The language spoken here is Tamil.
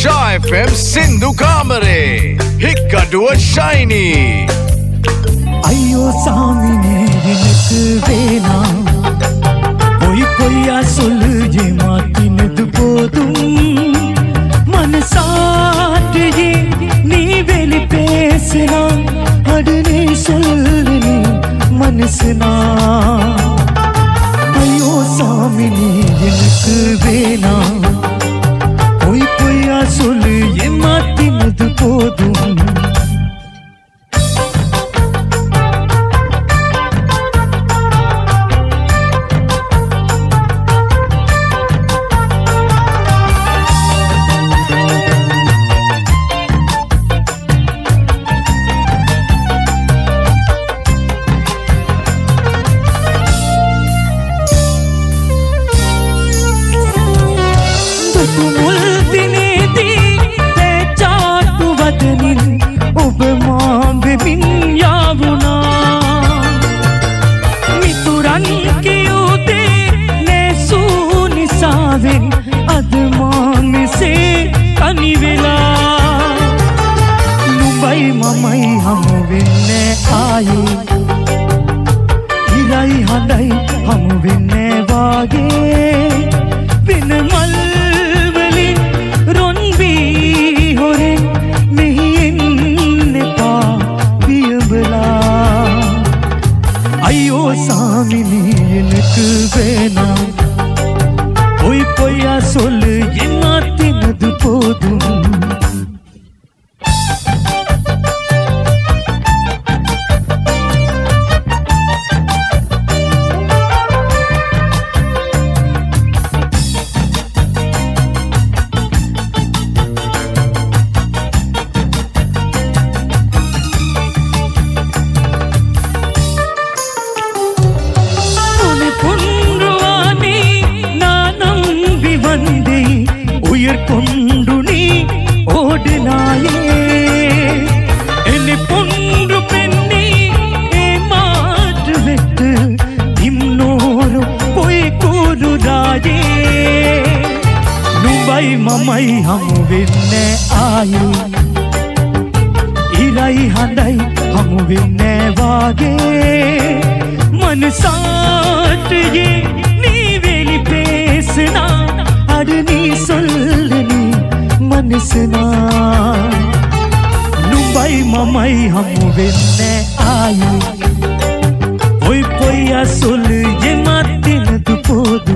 Usha FM Sindhu Kamare Hikkaduwa Shiny Ayyo saamine enakku vena poi poiya sollu ஏமாத்தினது போதும் மனசாட்டையே நீ வெளி பேசினா அடு நீ சொல்லு நீ மனசுனா ஐயோ சாமி நீ எனக்கு வேணாம் பொய் பொய்யா சொல்லு ஏமாத்தினது போதும் Poi poi a solo ye matin tu podu